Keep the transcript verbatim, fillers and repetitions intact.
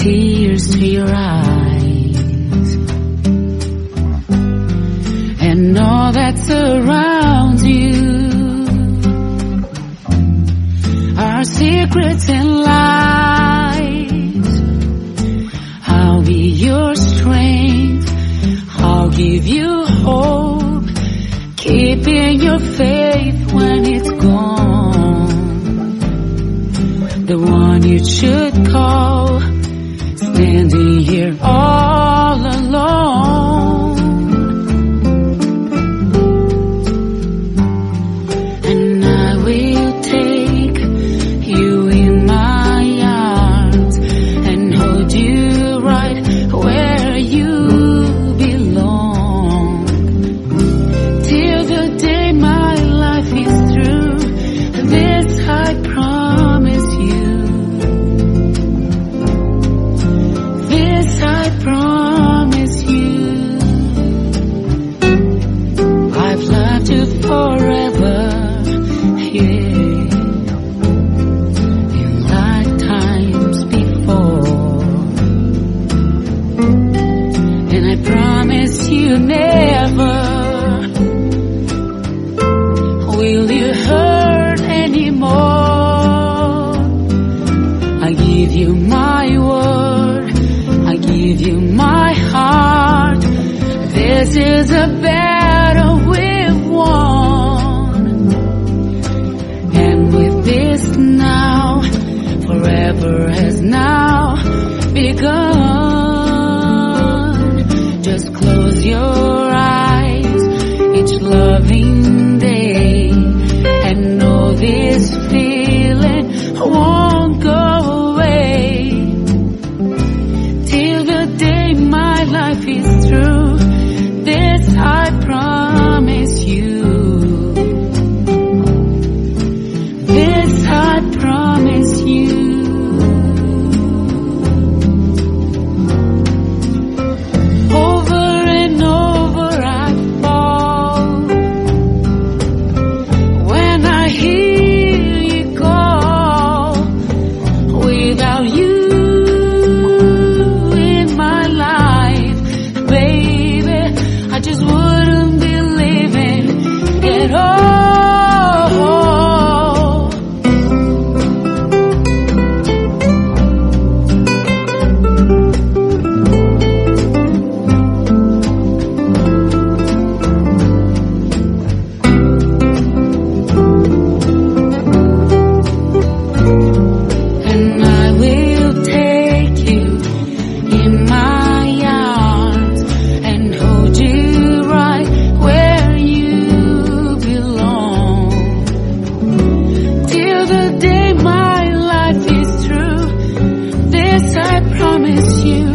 tears to your eyes, and all that surrounds you are secrets and lies. I'll be your strength, I'll give you hope, keeping your faith when it's gone. The one you should call, standing here all alone. And I will take you in my arms and hold you right where you belong, till the day my life is through. This I promise you, this I promise you. I've loved you forever, yeah, in lifetimes before, and I promise you never will you hurt anymore. I give you my word, I give you my heart. This is a battle we've won, and with this now, forever has now begun. Just close your eyes each loving day and know this feeling won't go away, till the day my life is through. This I promise you, this I promise you. Over and over I fall when I hear you call. Without you in my life, baby, I just wouldn't be living at all. And I will take you in my arms and hold you right where you belong, till the day my life is through. This I promise you.